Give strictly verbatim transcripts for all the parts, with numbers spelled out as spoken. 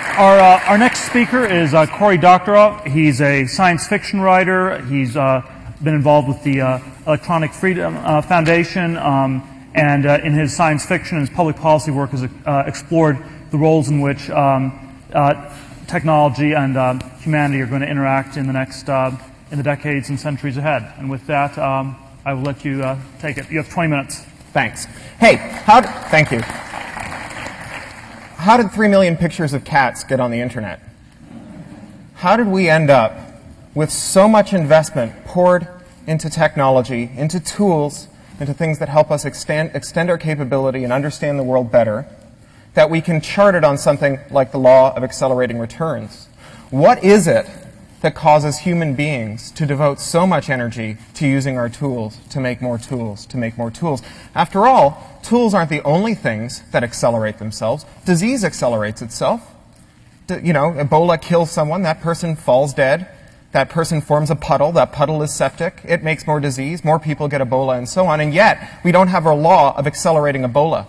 Our, uh, our next speaker is uh, Cory Doctorow. He's a science fiction writer. He's uh, been involved with the uh, Electronic Freedom uh, Foundation, um, and uh, in his science fiction and his public policy work has uh, explored the roles in which um, uh, technology and uh, humanity are going to interact in the next uh, in the decades and centuries ahead. And with that, um, I will let you uh, take it. You have twenty minutes. Thanks. Hey, how? D- thank you. How did three million pictures of cats get on the internet? How did we end up with so much investment poured into technology, into tools, into things that help us extend, extend our capability and understand the world better, that we can chart it on something like the law of accelerating returns? What is it that causes human beings to devote so much energy to using our tools, to make more tools, to make more tools? After all, tools aren't the only things that accelerate themselves. Disease accelerates itself. D- you know, Ebola kills someone, that person falls dead. That person forms a puddle, that puddle is septic. It makes more disease, more people get Ebola, and so on. And yet, we don't have a law of accelerating Ebola.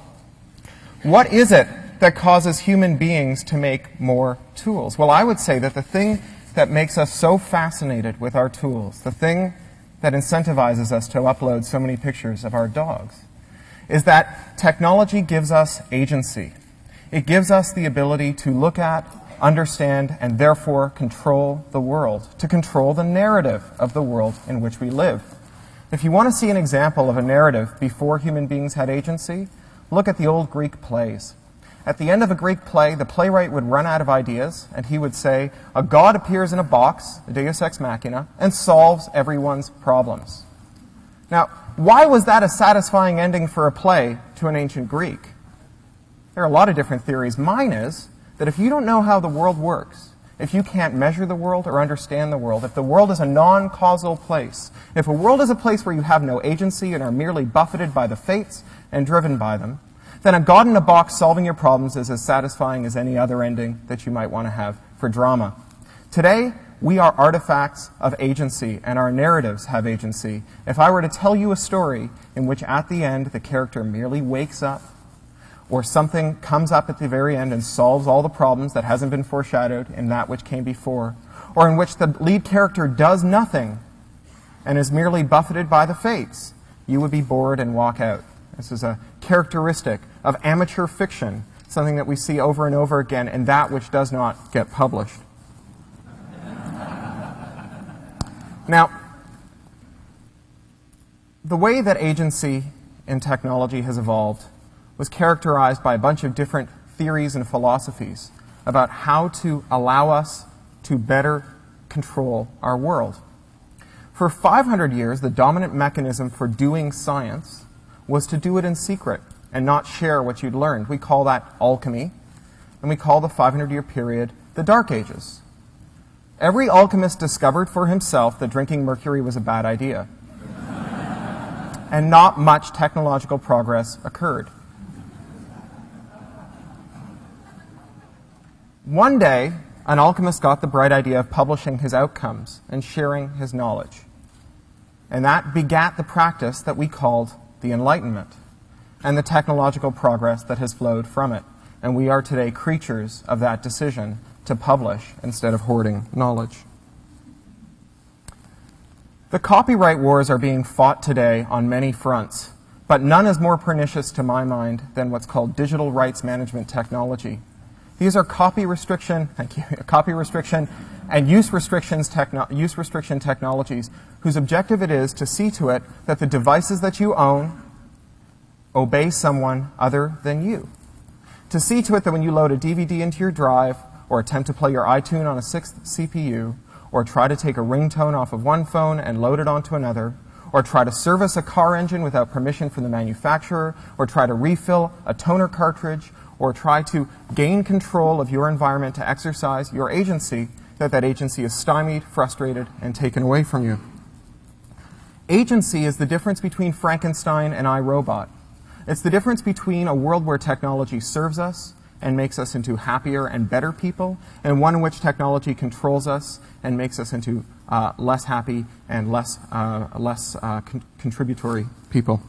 What is it that causes human beings to make more tools? Well, I would say that the thing that makes us so fascinated with our tools, the thing that incentivizes us to upload so many pictures of our dogs, is that technology gives us agency. It gives us the ability to look at, understand, and therefore control the world, to control the narrative of the world in which we live. If you want to see an example of a narrative before human beings had agency, look at the old Greek plays. At the end of a Greek play, the playwright would run out of ideas, and he would say, a god appears in a box, a deus ex machina, and solves everyone's problems. Now, why was that a satisfying ending for a play to an ancient Greek? There are a lot of different theories. Mine is that if you don't know how the world works, if you can't measure the world or understand the world, if the world is a non-causal place, if a world is a place where you have no agency and are merely buffeted by the fates and driven by them, then a god in a box solving your problems is as satisfying as any other ending that you might want to have for drama. Today, we are artifacts of agency, and our narratives have agency. If I were to tell you a story in which at the end the character merely wakes up, or something comes up at the very end and solves all the problems that hasn't been foreshadowed in that which came before, or in which the lead character does nothing and is merely buffeted by the fates, you would be bored and walk out. This is a characteristic of amateur fiction, something that we see over and over again, and that which does not get published. Now, the way that agency in technology has evolved was characterized by a bunch of different theories and philosophies about how to allow us to better control our world. For five hundred years, the dominant mechanism for doing science was to do it in secret and not share what you'd learned. We call that alchemy, and we call the five hundred year period the Dark Ages. Every alchemist discovered for himself that drinking mercury was a bad idea. And not much technological progress occurred. One day, an alchemist got the bright idea of publishing his outcomes and sharing his knowledge. And that begat the practice that we called the Enlightenment, and the technological progress that has flowed from it. And we are today creatures of that decision to publish instead of hoarding knowledge. The copyright wars are being fought today on many fronts, but none is more pernicious to my mind than what's called digital rights management technology. These are copy restriction, thank you, copy restriction and use restrictions techno- use restriction technologies whose objective it is to see to it that the devices that you own obey someone other than you. To see to it that when you load a D V D into your drive, or attempt to play your iTunes on a sixth C P U, or try to take a ringtone off of one phone and load it onto another, or try to service a car engine without permission from the manufacturer, or try to refill a toner cartridge, or try to gain control of your environment to exercise your agency, that that agency is stymied, frustrated, and taken away from you. Agency is the difference between Frankenstein and iRobot. It's the difference between a world where technology serves us and makes us into happier and better people, and one in which technology controls us and makes us into uh, less happy and less, uh, less uh, con- contributory people.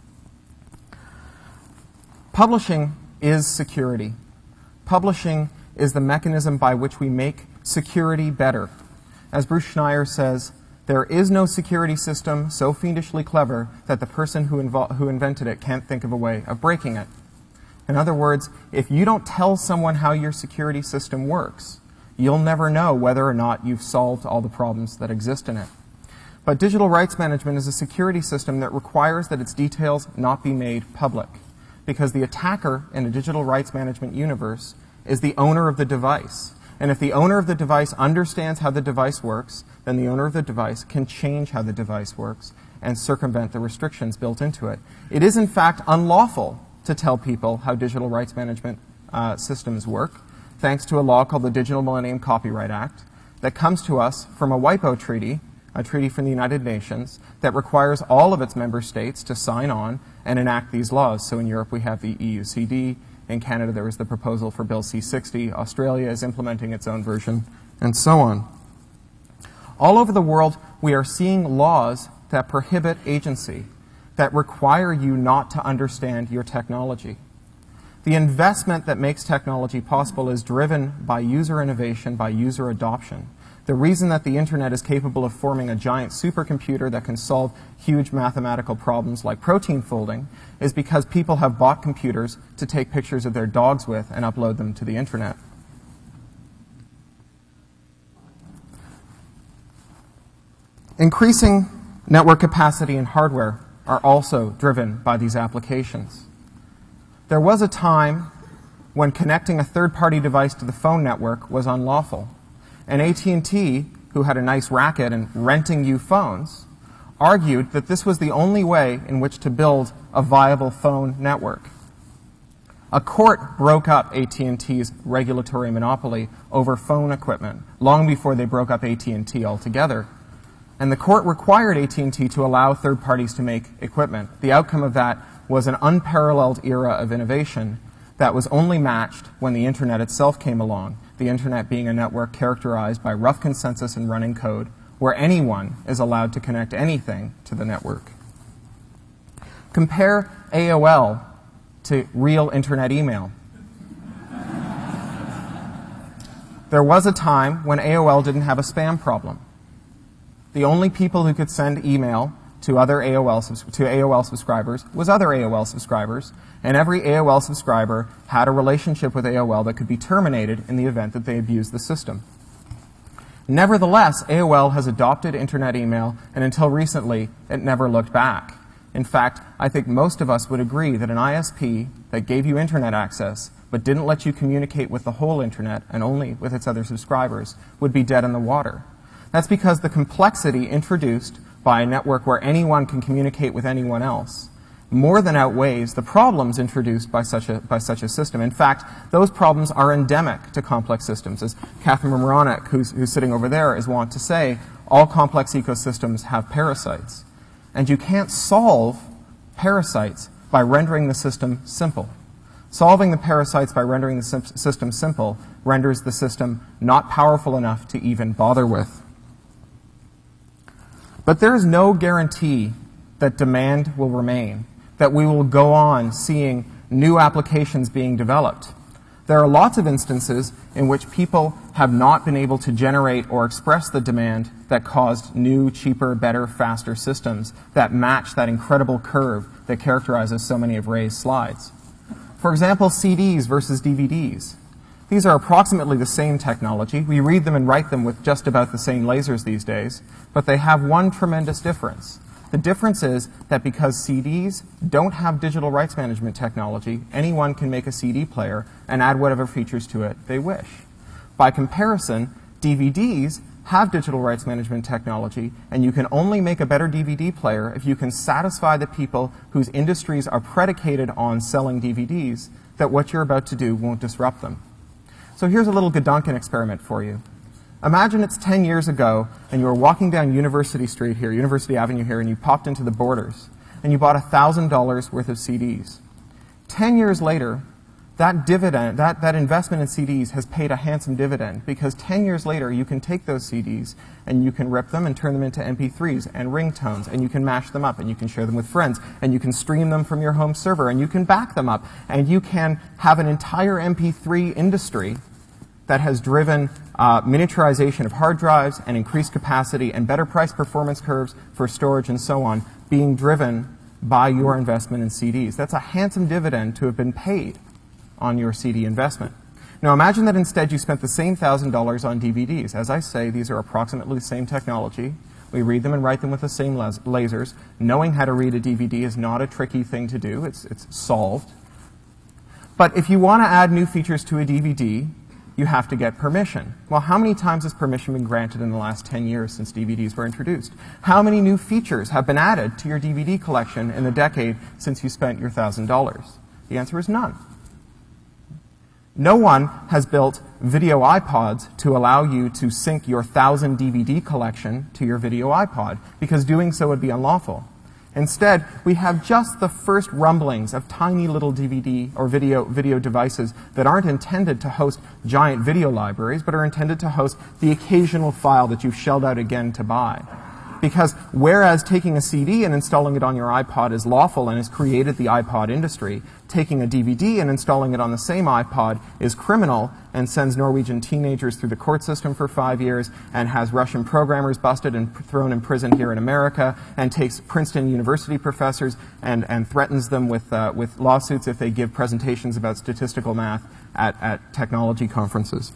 Publishing is security. Publishing is the mechanism by which we make security better. As Bruce Schneier says, there is no security system so fiendishly clever that the person who, invo- who invented it can't think of a way of breaking it. In other words, if you don't tell someone how your security system works, you'll never know whether or not you've solved all the problems that exist in it. But digital rights management is a security system that requires that its details not be made public, because the attacker in a digital rights management universe is the owner of the device. And if the owner of the device understands how the device works, then the owner of the device can change how the device works and circumvent the restrictions built into it. It is, in fact, unlawful to tell people how digital rights management uh, systems work, thanks to a law called the Digital Millennium Copyright Act that comes to us from a WIPO treaty, a treaty from the United Nations, that requires all of its member states to sign on and enact these laws. So in Europe we have the E U C D, in Canada there was the proposal for Bill C sixty, Australia is implementing its own version, and so on. All over the world we are seeing laws that prohibit agency, that require you not to understand your technology. The investment that makes technology possible is driven by user innovation, by user adoption. The reason that the internet is capable of forming a giant supercomputer that can solve huge mathematical problems like protein folding is because people have bought computers to take pictures of their dogs with and upload them to the internet. Increasing network capacity and hardware are also driven by these applications. There was a time when connecting a third-party device to the phone network was unlawful. And A T and T, who had a nice racket in renting you phones, argued that this was the only way in which to build a viable phone network. A court broke up A T and T's regulatory monopoly over phone equipment long before they broke up A T and T altogether. And the court required A T and T to allow third parties to make equipment. The outcome of that was an unparalleled era of innovation that was only matched when the internet itself came along, the internet being a network characterized by rough consensus and running code, where anyone is allowed to connect anything to the network. Compare A O L to real internet email. There was a time when A O L didn't have a spam problem. The only people who could send email to other A O L, to A O L subscribers was other A O L subscribers, and every A O L subscriber had a relationship with A O L that could be terminated in the event that they abused the system. Nevertheless, A O L has adopted internet email, and until recently, it never looked back. In fact, I think most of us would agree that an I S P that gave you internet access but didn't let you communicate with the whole internet and only with its other subscribers would be dead in the water. That's because the complexity introduced by a network where anyone can communicate with anyone else more than outweighs the problems introduced by such a, by such a system. In fact, those problems are endemic to complex systems. As Catherine Moronic, who's, who's sitting over there, is wont to say, all complex ecosystems have parasites. And you can't solve parasites by rendering the system simple. Solving the parasites by rendering the sim- system simple renders the system not powerful enough to even bother with. But there is no guarantee that demand will remain, that we will go on seeing new applications being developed. There are lots of instances in which people have not been able to generate or express the demand that caused new, cheaper, better, faster systems that match that incredible curve that characterizes so many of Ray's slides. For example, C Ds versus D V Ds. These are approximately the same technology. We read them and write them with just about the same lasers these days, but they have one tremendous difference. The difference is that because C Ds don't have digital rights management technology, anyone can make a C D player and add whatever features to it they wish. By comparison, D V Ds have digital rights management technology, and you can only make a better D V D player if you can satisfy the people whose industries are predicated on selling D V Ds that what you're about to do won't disrupt them. So here's a little Gedanken experiment for you. Imagine it's ten years ago and you were walking down University Street here, University Avenue here, and you popped into the Borders and you bought one thousand dollars worth of C Ds. ten years later, that dividend, that, that investment in C Ds has paid a handsome dividend because ten years later you can take those C Ds and you can rip them and turn them into M P threes and ringtones, and you can mash them up and you can share them with friends, and you can stream them from your home server, and you can back them up, and you can have an entire M P three industry that has driven uh, miniaturization of hard drives and increased capacity and better price performance curves for storage and so on being driven by your investment in C Ds. That's a handsome dividend to have been paid on your C D investment. Now imagine that instead you spent the same one thousand dollars on D V Ds. As I say, these are approximately the same technology. We read them and write them with the same las lasers. Knowing how to read a D V D is not a tricky thing to do. It's, it's solved. But if you want to add new features to a D V D, you have to get permission. Well, how many times has permission been granted in the last ten years since D V Ds were introduced? How many new features have been added to your D V D collection in the decade since you spent your one thousand dollars? The answer is none. No one has built video iPods to allow you to sync your one thousand D V D collection to your video iPod, because doing so would be unlawful. Instead, we have just the first rumblings of tiny little D V D or video, video devices that aren't intended to host giant video libraries, but are intended to host the occasional file that you've shelled out again to buy. Because whereas taking a C D and installing it on your iPod is lawful and has created the iPod industry, taking a D V D and installing it on the same iPod is criminal and sends Norwegian teenagers through the court system for five years and has Russian programmers busted and thrown in prison here in America and takes Princeton University professors and, and threatens them with, uh, with lawsuits if they give presentations about statistical math at, at technology conferences.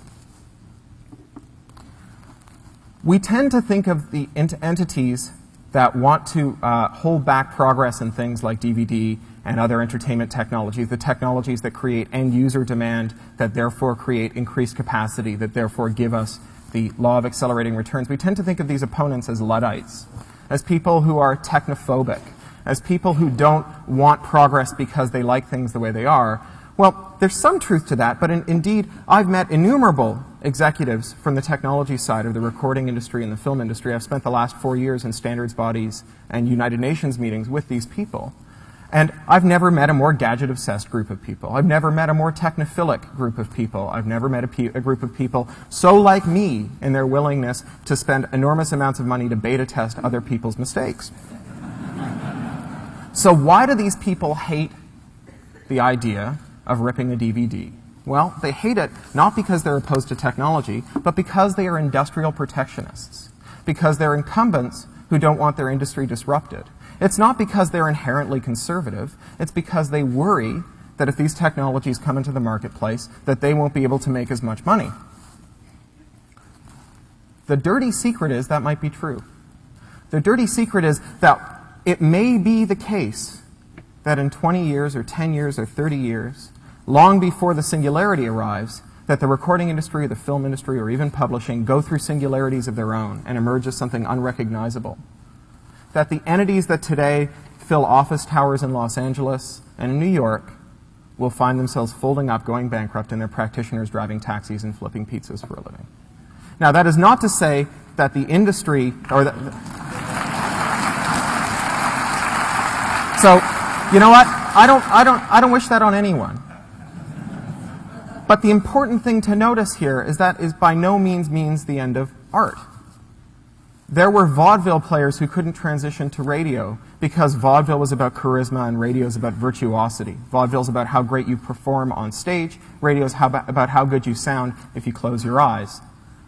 We tend to think of the ent entities that want to uh, hold back progress in things like D V D and other entertainment technologies, the technologies that create end-user demand, that therefore create increased capacity, that therefore give us the law of accelerating returns. We tend to think of these opponents as Luddites, as people who are technophobic, as people who don't want progress because they like things the way they are. Well, there's some truth to that, but in, indeed, I've met innumerable executives from the technology side of the recording industry and the film industry. I've spent the last four years in standards bodies and United Nations meetings with these people. And I've never met a more gadget-obsessed group of people. I've never met a more technophilic group of people. I've never met a, pe a group of people so like me in their willingness to spend enormous amounts of money to beta test other people's mistakes. So why do these people hate the idea of ripping a D V D? Well, they hate it not because they're opposed to technology, but because they are industrial protectionists, because they're incumbents who don't want their industry disrupted. It's not because they're inherently conservative. It's because they worry that if these technologies come into the marketplace, that they won't be able to make as much money. The dirty secret is that might be true. The dirty secret is that it may be the case that in twenty years or ten years or thirty years, long before the singularity arrives, that the recording industry or the film industry or even publishing go through singularities of their own and emerge as something unrecognizable. That the entities that today fill office towers in Los Angeles and in New York will find themselves folding up, going bankrupt, and their practitioners driving taxis and flipping pizzas for a living. Now, that is not to say that the industry or the, so, you know what? I don't, I don't, I don't wish that on anyone. But the important thing to notice here is that is by no means means the end of art. There were vaudeville players who couldn't transition to radio because vaudeville was about charisma and radio is about virtuosity. Vaudeville is about how great you perform on stage. Radio is how about how good you sound if you close your eyes.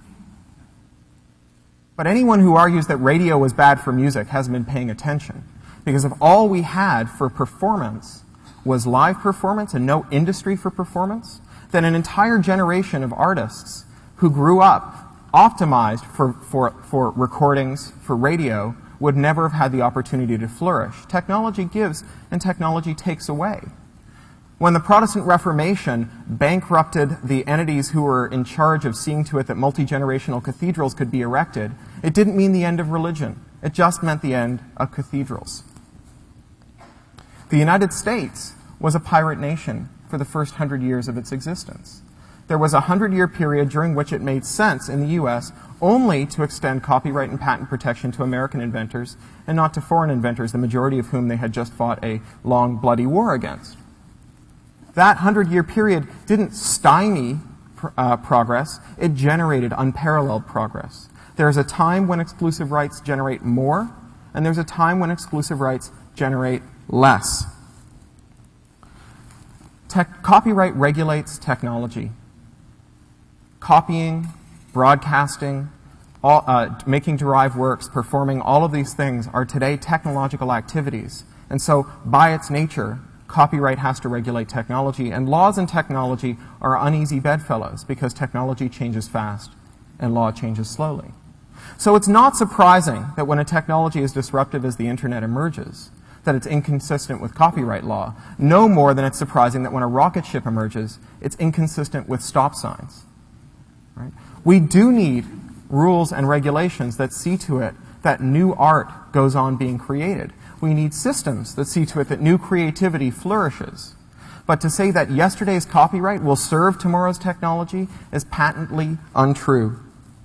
But anyone who argues that radio was bad for music hasn't been paying attention. Because if all we had for performance was live performance and no industry for performance, then an entire generation of artists who grew up optimized for, for, for recordings, for radio, would never have had the opportunity to flourish. Technology gives and technology takes away. When the Protestant Reformation bankrupted the entities who were in charge of seeing to it that multi-generational cathedrals could be erected, it didn't mean the end of religion. It just meant the end of cathedrals. The United States was a pirate nation for the first hundred years of its existence. There was a hundred-year period during which it made sense in the U S only to extend copyright and patent protection to American inventors and not to foreign inventors, the majority of whom they had just fought a long, bloody war against. That hundred-year period didn't stymie pr uh, progress. It generated unparalleled progress. There's a time when exclusive rights generate more, and there's a time when exclusive rights generate less. Tech copyright regulates technology. copying, broadcasting, all, uh, making derived works, performing, all of these things are today technological activities. And so, by its nature, copyright has to regulate technology, and laws in technology are uneasy bedfellows because technology changes fast and law changes slowly. So it's not surprising that when a technology as disruptive as the internet emerges, that it's inconsistent with copyright law, no more than it's surprising that when a rocket ship emerges, it's inconsistent with stop signs. Right? We do need rules and regulations that see to it that new art goes on being created. We need systems that see to it that new creativity flourishes. But to say that yesterday's copyright will serve tomorrow's technology is patently untrue.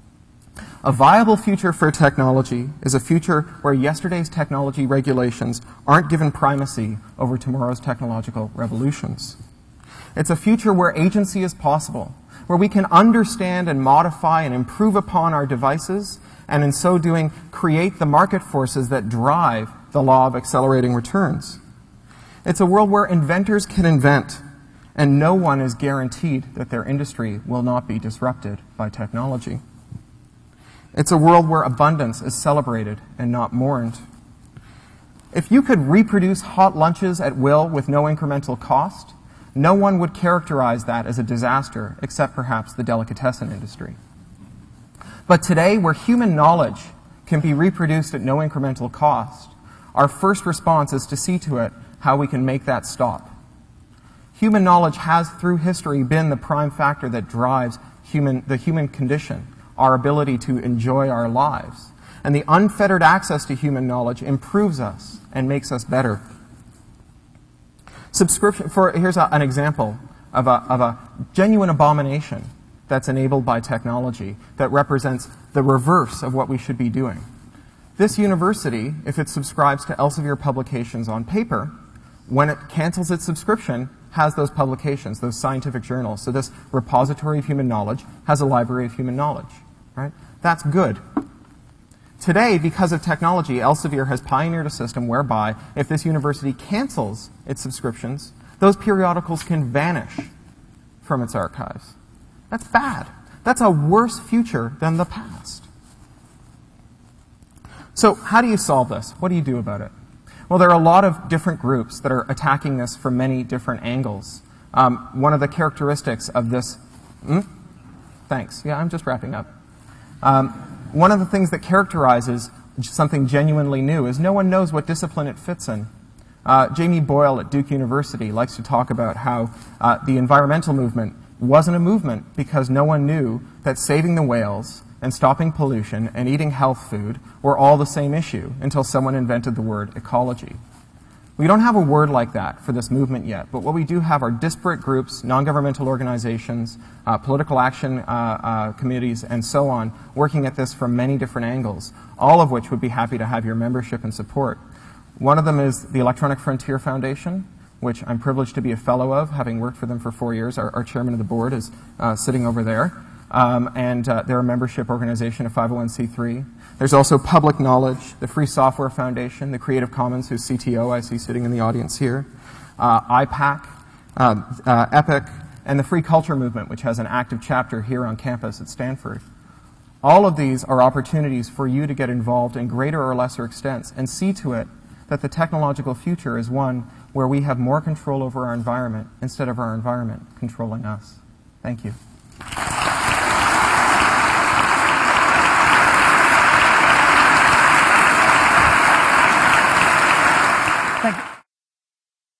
A viable future for technology is a future where yesterday's technology regulations aren't given primacy over tomorrow's technological revolutions. It's a future where agency is possible, where we can understand and modify and improve upon our devices, and in so doing, create the market forces that drive the law of accelerating returns. It's a world where inventors can invent, and no one is guaranteed that their industry will not be disrupted by technology. It's a world where abundance is celebrated and not mourned. If you could reproduce hot lunches at will with no incremental cost, no one would characterize that as a disaster, except perhaps the delicatessen industry. But today, where human knowledge can be reproduced at no incremental cost, our first response is to see to it how we can make that stop. Human knowledge has, through history, been the prime factor that drives human, the human condition, our ability to enjoy our lives. And the unfettered access to human knowledge improves us and makes us better. Subscription, for, here's a, an example of a, of a genuine abomination that's enabled by technology that represents the reverse of what we should be doing. This university, if it subscribes to Elsevier publications on paper, when it cancels its subscription, has those publications, those scientific journals. So this repository of human knowledge has a library of human knowledge. Right? That's good. Today, because of technology, Elsevier has pioneered a system whereby if this university cancels its subscriptions, those periodicals can vanish from its archives. That's bad. That's a worse future than the past. So how do you solve this? What do you do about it? Well, there are a lot of different groups that are attacking this from many different angles. Um, one of the characteristics of this... Hmm? Thanks. Yeah, I'm just wrapping up. Um, one of the things that characterizes something genuinely new is no one knows what discipline it fits in. Uh, Jamie Boyle at Duke University likes to talk about how uh, the environmental movement wasn't a movement because no one knew that saving the whales and stopping pollution and eating health food were all the same issue until someone invented the word ecology. We don't have a word like that for this movement yet, but what we do have are disparate groups, non-governmental organizations, uh, political action uh, uh, committees, and so on, working at this from many different angles, all of which would be happy to have your membership and support. One of them is the Electronic Frontier Foundation, which I'm privileged to be a fellow of, having worked for them for four years. Our, our chairman of the board is uh, sitting over there. Um, and uh, they're a membership organization, a five oh one c three. There's also Public Knowledge, the Free Software Foundation, the Creative Commons, whose C T O I see sitting in the audience here, uh, I PAC, uh, uh, EPIC, and the Free Culture Movement, which has an active chapter here on campus at Stanford. All of these are opportunities for you to get involved in greater or lesser extents and see to it that the technological future is one where we have more control over our environment instead of our environment controlling us. Thank you.